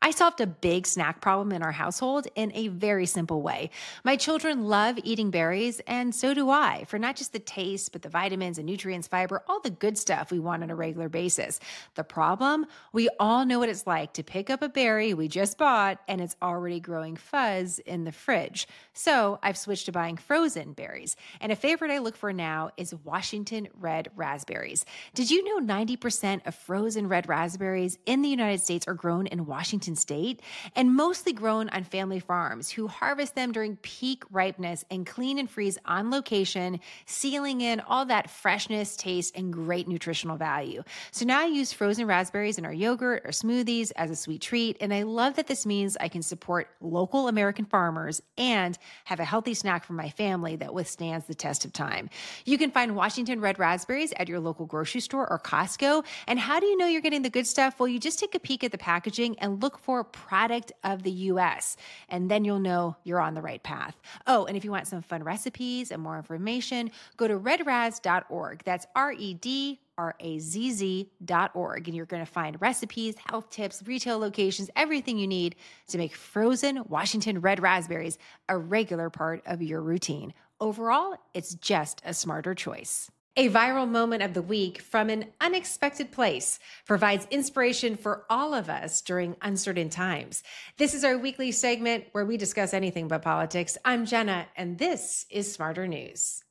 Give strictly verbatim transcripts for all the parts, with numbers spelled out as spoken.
I solved a big snack problem in our household in a very simple way. My children love eating berries, and so do I, for not just the taste, but the vitamins and nutrients, fiber, all the good stuff we want on a regular basis. The problem? We all know what it's like to pick up a berry we just bought and it's already growing fuzz in the fridge. So I've switched to buying frozen berries. And a favorite I look for now is Washington red raspberries. Did you know ninety percent of frozen red raspberries in the United States are grown in Washington State, and mostly grown on family farms who harvest them during peak ripeness and clean and freeze on location, sealing in all that freshness, taste, and great nutritional value. So now I use frozen raspberries in our yogurt or smoothies as a sweet treat, and I love that this means I can support local American farmers and have a healthy snack for my family that withstands the test of time. You can find Washington red raspberries at your local grocery store or Costco. And how do you know you're getting the good stuff? Well, you just take a peek at the packaging and look for product of the U S, and then you'll know you're on the right path. Oh, and if you want some fun recipes and more information, go to red raz dot org. That's R E D R A Z Z dot org. And you're going to find recipes, health tips, retail locations, everything you need to make frozen Washington red raspberries a regular part of your routine. Overall, it's just a smarter choice. A viral moment of the week from an unexpected place provides inspiration for all of us during uncertain times. This is our weekly segment where we discuss anything but politics. I'm Jenna, and this is Smarter News.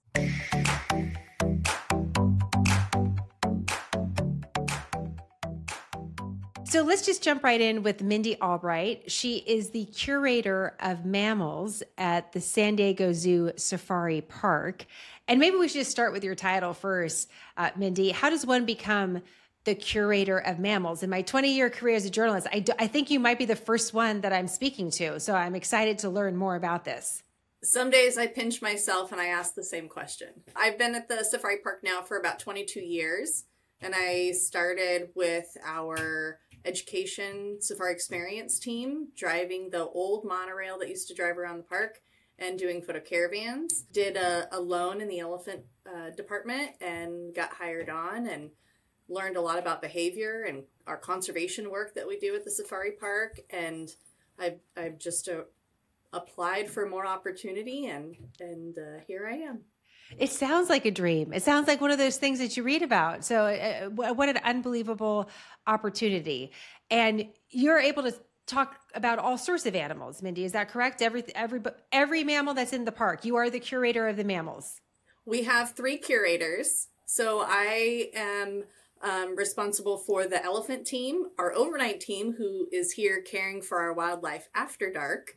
So let's just jump right in with Mindy Albright. She is the curator of mammals at the San Diego Zoo Safari Park. And maybe we should just start with your title first, uh, Mindy. How does one become the curator of mammals? In my twenty-year career as a journalist, I, do, I think you might be the first one that I'm speaking to. So I'm excited to learn more about this. Some days I pinch myself and I ask the same question. I've been at the Safari Park now for about twenty-two years, and I started with our education safari experience team, driving the old monorail that used to drive around the park and doing photo caravans. Did a, a loan in the elephant uh, department and got hired on and learned a lot about behavior and our conservation work that we do at the safari park. And I've, I've just uh, applied for more opportunity, and, and uh, here I am. It sounds like a dream. It sounds like one of those things that you read about. So uh, what an unbelievable opportunity. And you're able to talk about all sorts of animals, Mindy. Is that correct? Every, every, every mammal that's in the park, you are the curator of the mammals. We have three curators. So I am um, responsible for the elephant team, our overnight team, who is here caring for our wildlife after dark,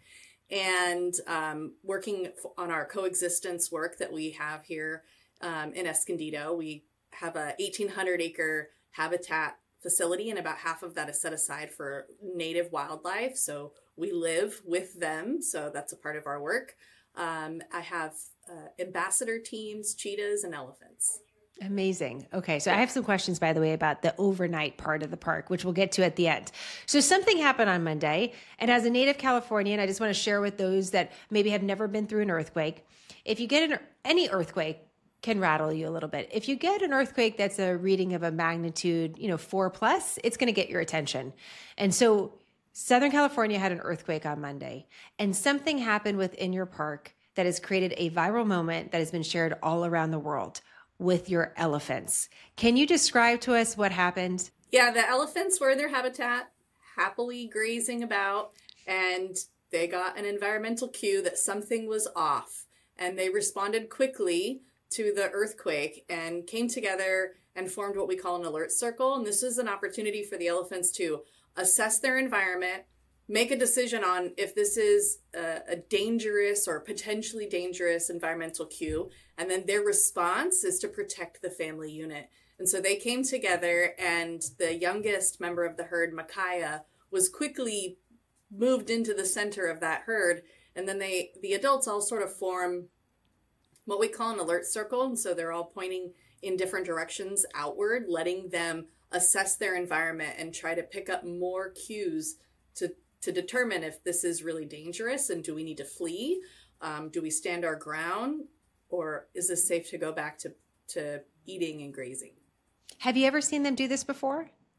and um, working on our coexistence work that we have here um, in Escondido. We have a eighteen hundred acre habitat facility, and about half of that is set aside for native wildlife. So we live with them. So that's a part of our work. Um, I have uh, ambassador teams, cheetahs, and elephants. Amazing. Okay. So I have some questions, by the way, about the overnight part of the park, which we'll get to at the end. So something happened on Monday. And as a native Californian, I just want to share with those that maybe have never been through an earthquake. If you get an, any earthquake can rattle you a little bit. If you get an earthquake that's a reading of a magnitude, you know, four plus, it's going to get your attention. And so Southern California had an earthquake on Monday, and something happened within your park that has created a viral moment that has been shared all around the world with your elephants. Can you describe to us what happened? Yeah, the elephants were in their habitat, happily grazing about, and they got an environmental cue that something was off. And they responded quickly to the earthquake and came together and formed what we call an alert circle. And this is an opportunity for the elephants to assess their environment, make a decision on if this is a, a dangerous or potentially dangerous environmental cue. And then their response is to protect the family unit. And so they came together, and the youngest member of the herd, Micaiah, was quickly moved into the center of that herd. And then they, the adults all sort of form what we call an alert circle. And so they're all pointing in different directions outward, letting them assess their environment and try to pick up more cues to to determine if this is really dangerous and do we need to flee? Um, do we stand our ground? Or is this safe to go back to, to eating and grazing? Have you ever seen them do this before?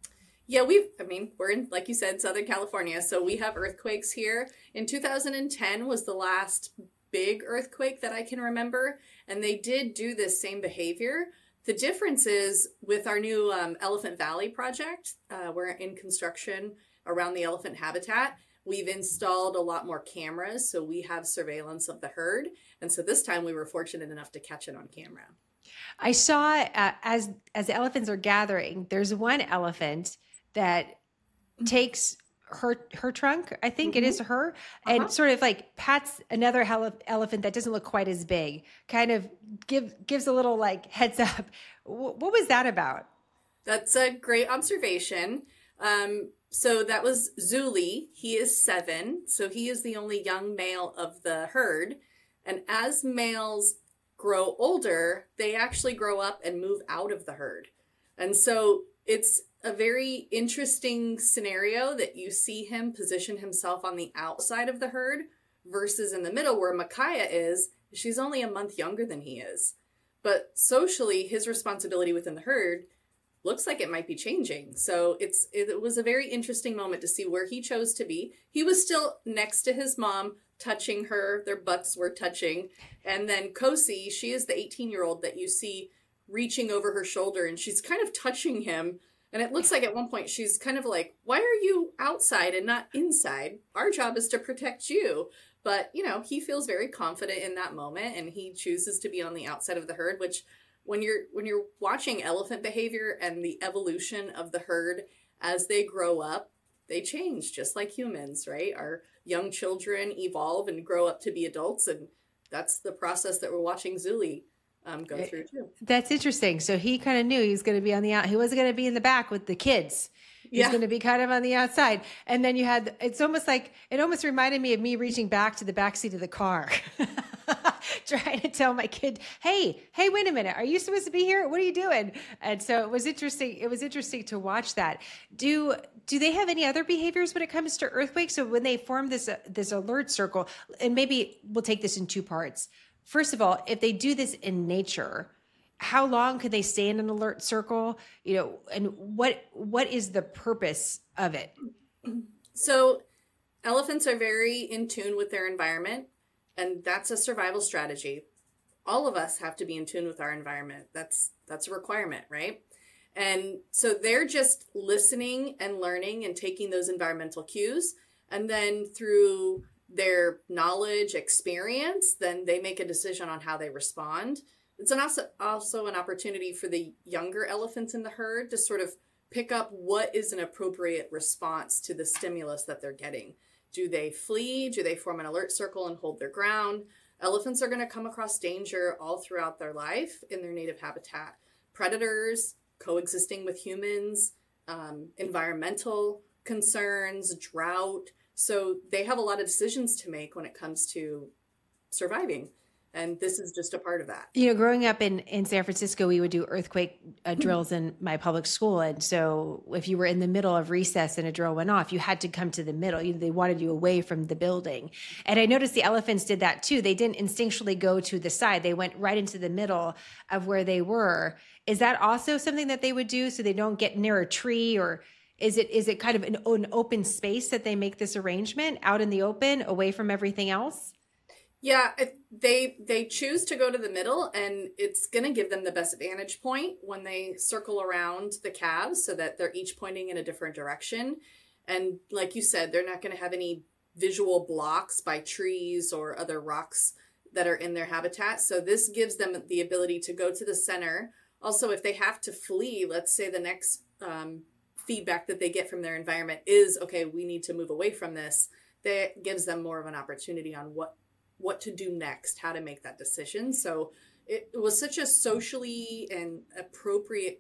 Yeah, we've, I mean, we're in, like you said, Southern California, so we have earthquakes here. In two thousand ten was the last big earthquake that I can remember, and they did do this same behavior. The difference is with our new um, Elephant Valley project, uh, we're in construction around the elephant habitat. We've installed a lot more cameras, so we have surveillance of the herd. And so this time we were fortunate enough to catch it on camera. I saw uh, as as the elephants are gathering, there's one elephant that takes her her trunk, I think mm-hmm. it is her, and uh-huh. sort of like pats another ele- elephant that doesn't look quite as big, kind of give gives a little like heads up. W- what was that about? That's a great observation. Um, so that was Zuli. He is seven, so he is the only young male of the herd. And as males grow older, they actually grow up and move out of the herd. And so it's a very interesting scenario that you see him position himself on the outside of the herd versus in the middle where Micaiah is. She's only a month younger than he is. But socially, his responsibility within the herd looks like it might be changing. So it's it was a very interesting moment to see where he chose to be. He was still next to his mom, touching her. Their butts were touching. And then Kosi, she is the eighteen-year-old that you see reaching over her shoulder, and she's kind of touching him. And it looks like at one point she's kind of like, why are you outside and not inside? Our job is to protect you. But, you know, he feels very confident in that moment, and he chooses to be on the outside of the herd, which when you're when you're watching elephant behavior and the evolution of the herd as they grow up, they change just like humans, right? Our young children evolve and grow up to be adults, and that's the process that we're watching Zuli um, go through too. That's interesting. So he kind of knew he was going to be on the out. He wasn't going to be in the back with the kids. He's yeah. going to be kind of on the outside. And then you had, it's almost like, it almost reminded me of me reaching back to the back seat of the car, trying to tell my kid, hey, hey, wait a minute. Are you supposed to be here? What are you doing? And so it was interesting. It was interesting to watch that. Do, do they have any other behaviors when it comes to earthquakes? So when they form this, uh, this alert circle, and maybe we'll take this in two parts. First of all, if they do this in nature, how long could they stay in an alert circle? You know, and what what is the purpose of it? So elephants are very in tune with their environment, and that's a survival strategy. All of us have to be in tune with our environment. That's that's a requirement, right? And so they're just listening and learning and taking those environmental cues, and then through their knowledge, experience, then they make a decision on how they respond. It's an also, also an opportunity for the younger elephants in the herd to sort of pick up what is an appropriate response to the stimulus that they're getting. Do they flee? Do they form an alert circle and hold their ground? Elephants are going to come across danger all throughout their life in their native habitat. Predators, coexisting with humans, um, environmental concerns, drought. So they have a lot of decisions to make when it comes to surviving. And this is just a part of that. You know, growing up in, in San Francisco, we would do earthquake uh, drills in my public school. And so if you were in the middle of recess and a drill went off, you had to come to the middle. You, they wanted you away from the building. And I noticed the elephants did that too. They didn't instinctually go to the side. They went right into the middle of where they were. Is that also something that they would do so they don't get near a tree? Or is it is it kind of an, an open space that they make this arrangement out in the open, away from everything else? Yeah, they they choose to go to the middle, and it's going to give them the best vantage point when they circle around the calves so that they're each pointing in a different direction. And like you said, they're not going to have any visual blocks by trees or other rocks that are in their habitat. So this gives them the ability to go to the center. Also, if they have to flee, let's say the next um, feedback that they get from their environment is, okay, we need to move away from this, that gives them more of an opportunity on what what to do next, how to make that decision. So it, it was such a socially and appropriate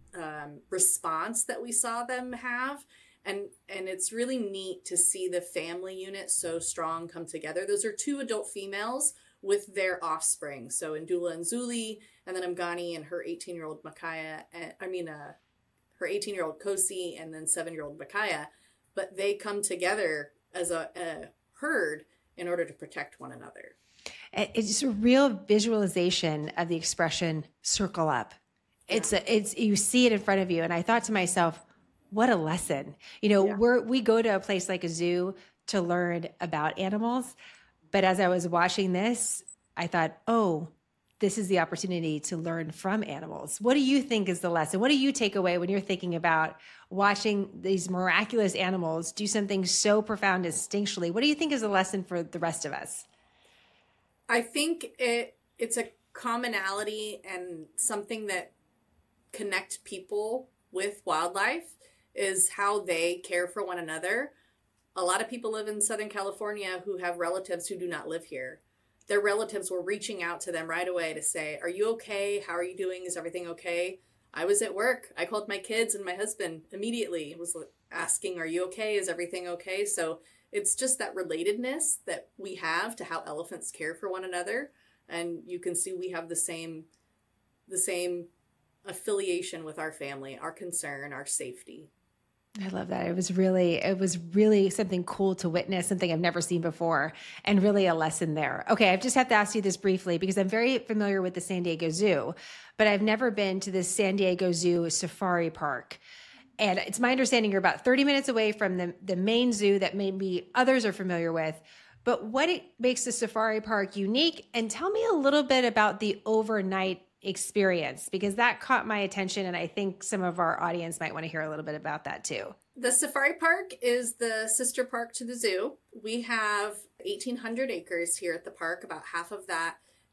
um, response that we saw them have. And, and it's really neat to see the family unit so strong come together. Those are two adult females with their offspring. So Ndula and Zuli, and then Mgani and her eighteen-year-old Micaiah, and, I mean, uh, her eighteen-year-old Kosi, and then seven-year-old Micaiah. But they come together as a, a herd in order to protect one another. It's just a real visualization of the expression "circle up." It's yeah. a, it's you see it in front of you, and I thought to myself, What a lesson. You know, Yeah. we're, we go to a place like a zoo to learn about animals. But as I was watching this, I thought, oh, this is the opportunity to learn from animals. What do you think is the lesson? What do you take away when you're thinking about watching these miraculous animals do something so profound instinctually? What do you think is the lesson for the rest of us? I think it it's a commonality and something that connect people with wildlife is how they care for one another. A lot of people live in Southern California who have relatives who do not live here. Their relatives were reaching out to them right away to say, are you okay? How are you doing? Is everything okay? I was at work. I called my kids and my husband immediately, was asking, are you okay? Is everything okay? So it's just that relatedness that we have to how elephants care for one another. And you can see we have the same, the same affiliation with our family, our concern, our safety. I love that. It was really, it was really something cool to witness, something I've never seen before, and really a lesson there. Okay, I just have to ask you this briefly because I'm very familiar with the San Diego Zoo, but I've never been to the San Diego Zoo Safari Park. And it's my understanding you're about thirty minutes away from the, the main zoo that maybe others are familiar with. But what it makes the Safari Park unique? And tell me a little bit about the overnight experience, because that caught my attention. And I think some of our audience might want to hear a little bit about that too. The Safari Park is the sister park to the zoo. We have eighteen hundred acres here at the park. About half of that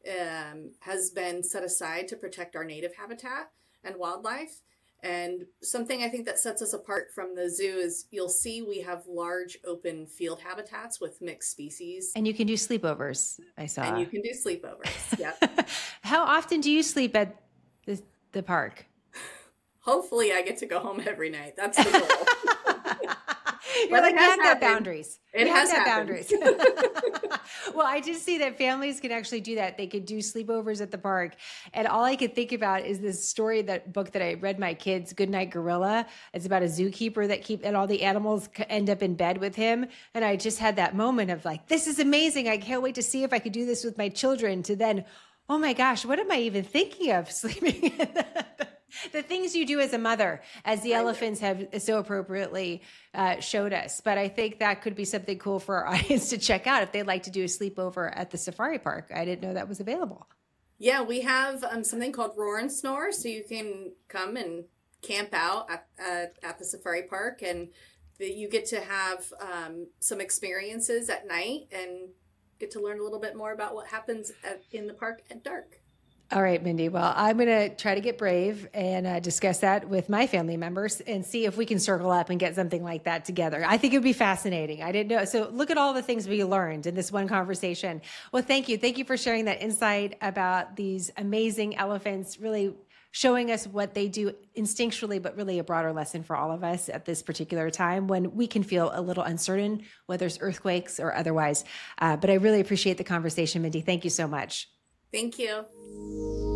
um, has been set aside to protect our native habitat and wildlife. And something I think that sets us apart from the zoo is you'll see we have large open field habitats with mixed species. And you can do sleepovers, I saw. And you can do sleepovers, yep. How often do you sleep at the, the park? Hopefully I get to go home every night. That's the goal. You're like, you have to have boundaries. It you has have to have happened. boundaries. Well, I just see that families can actually do that. They could do sleepovers at the park. And all I could think about is this story, that book that I read my kids, Goodnight Gorilla. It's about a zookeeper that keep, and all the animals end up in bed with him. And I just had that moment of like, this is amazing. I can't wait to see if I could do this with my children, to then, oh my gosh, what am I even thinking of sleeping in the, the things you do as a mother, as the elephants have so appropriately uh, showed us. But I think that could be something cool for our audience to check out if they'd like to do a sleepover at the safari park. I didn't know that was available. Yeah, we have um, something called Roar and Snore, so you can come and camp out at, uh, at the safari park, and the, you get to have um, some experiences at night and get to learn a little bit more about what happens at, in the park at dark. All right, Mindy. Well, I'm going to try to get brave and uh, discuss that with my family members and see if we can circle up and get something like that together. I think it would be fascinating. I didn't know. So look at all the things we learned in this one conversation. Well, thank you. Thank you for sharing that insight about these amazing elephants, really showing us what they do instinctually, but really a broader lesson for all of us at this particular time when we can feel a little uncertain, whether it's earthquakes or otherwise. Uh, but I really appreciate the conversation, Mindy. Thank you so much. Thank you.